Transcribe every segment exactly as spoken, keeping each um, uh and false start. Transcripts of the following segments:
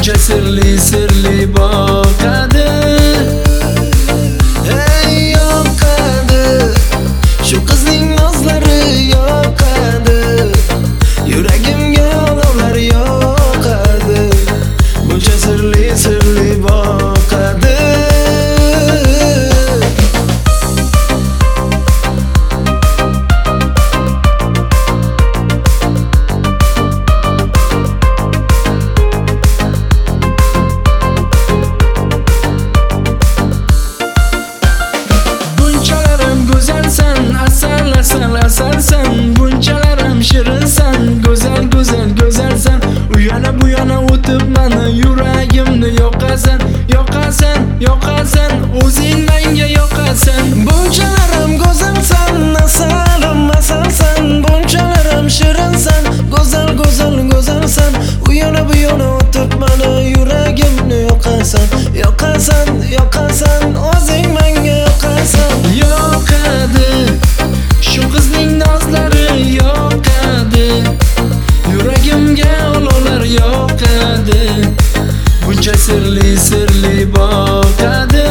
buncha sirli sirli boqadi. Ey yoqadi, shu qizning nozlari yoqadi, yuragimga olovlar yoqadi, buncha sirli sirli boqadi. Asal asal asalsan, bunchalarim shirinsan, go'zal go'zal go'zalsan. U yana bu yana o'tib meni yuragimni yoqasan, yoqasan, yoqasan, o'zing menga yoqasan. Bunchalarim go'zalsan, asalim asalsan, bunchalarim shirinsan, go'zal go'zal go'zalsan. U yana bu yana o'tib meni yuragimni yoqasan, yoqasan, yoqasan, o'zing menga yoqasan. Yoqadi, shu qizning nozlari yoqadi, yuragimga olovlar yoqadi, buncha sirli sirli boqadi.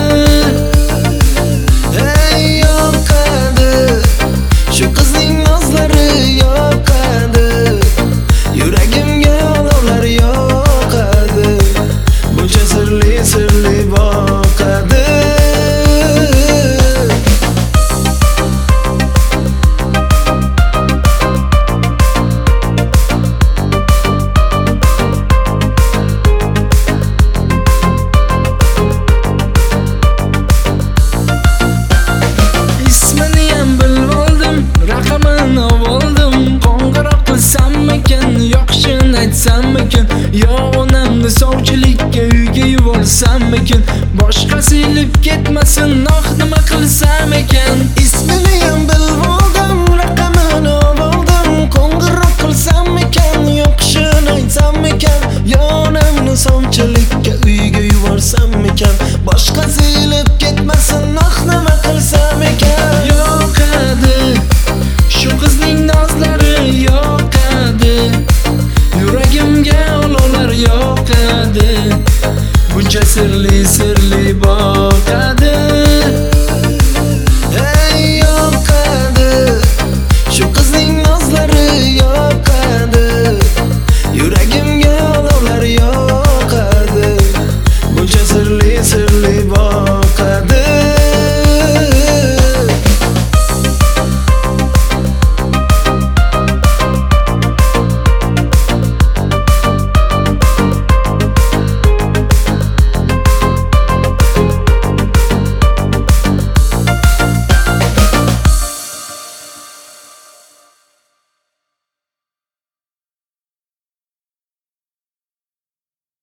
Ey yoqadi, shu qizning nozlari yoqadi, yuragimga olovlar yoqadi, buncha sirli sirli boqadi. Aytsammikin, yo onamni sovchilikka uyga yuborsammikin, boshqasi ilib ketmasin, noh nima qilsam ekan. Ismini ham